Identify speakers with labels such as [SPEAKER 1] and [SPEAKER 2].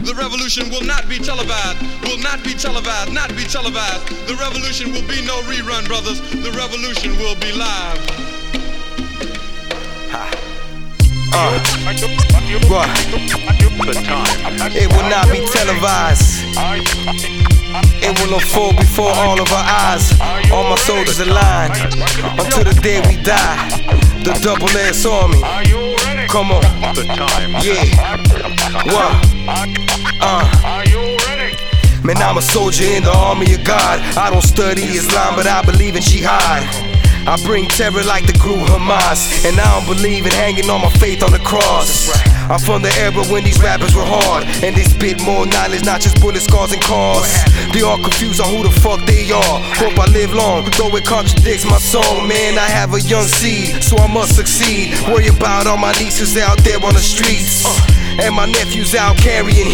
[SPEAKER 1] The revolution will not be televised, will not be televised, not be televised. The revolution will be no rerun, brothers. The revolution will be live.
[SPEAKER 2] It will not be televised. It will unfold before all of our eyes. All my soldiers aligned until the day we die. The double S army. Come on. Yeah. Man, I'm a soldier in the army of God. I don't study Islam, but I believe in jihad. I bring terror like the group Hamas, and I don't believe in hanging on my faith on the cross. I'm from the era when these rappers were hard, and they spit more knowledge, not just bullet scars and cars. They all confused on who the fuck they are. Hope I live long, though it contradicts my song. Man, I have a young seed, so I must succeed. Worry about all my nieces out there on the streets, and my nephews out carrying